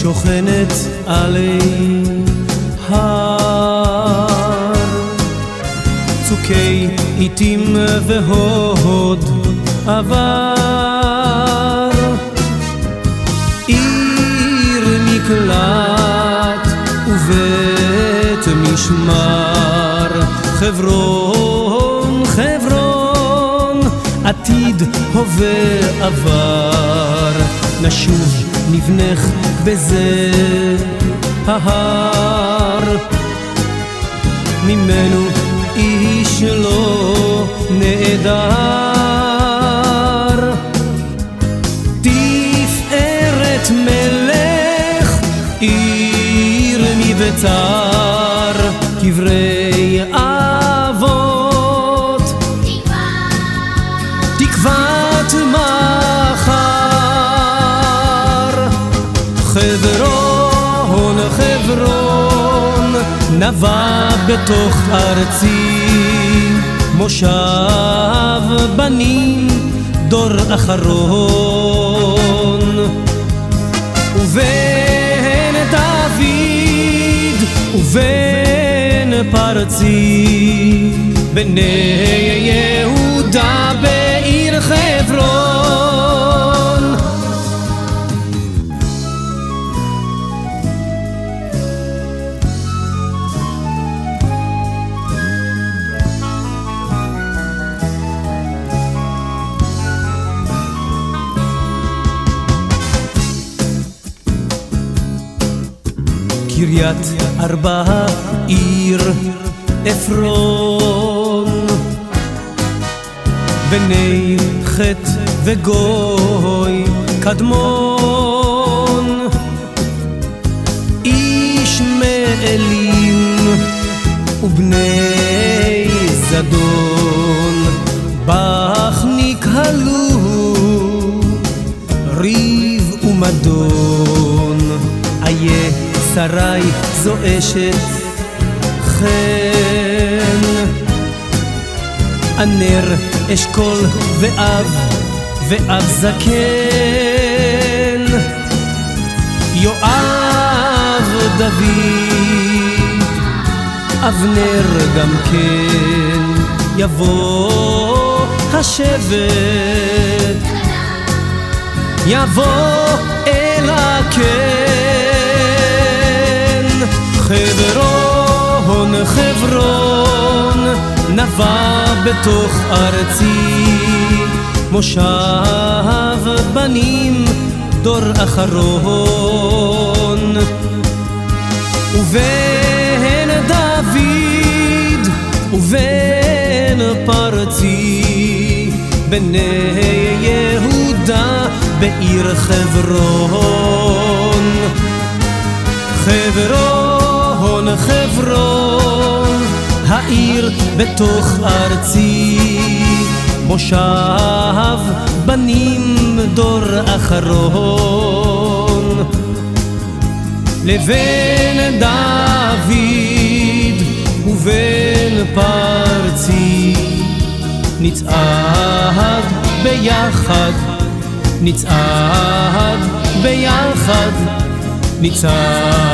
שוכנת עלי הר, צוקי עיתים והוד עבר, עיר מקלט ובית משמר, חברון, חברון, עתיד הווה עבר, נשוב נבנך בזה ההר, ממנו איש לא נעדר, תפארת מלך עיר מבצר, קברי אבות תקוות מחר, חברון, חברון, נבע בתוך ארצי, מושב בנים דור אחרון, ובן דוד ובן פרצי, בני יהודה בעיר חברון. קריית ארבע עיר עפרון, בני חטא וגוי קדמון, ישמעאלים ובני זדון, בך נקהלו ריב ומדון, איה שרי זו אשת חן, ענר אשכול ואב זקן, יואב דוד אבנר גם כן, יבוא השבט יבוא אל הקן, חברון, חברון, נבע בתוך ארצי, מושב בנים דור אחרון, ובן דוד ובן פרצי, בני יהודה בעיר חברון, חברון, חברון, העיר בתוך ארצי, מושב בנים דור אחרון, לבן דוד ובן פרצי, נצעד ביחד, נצעד ביחד, נצעד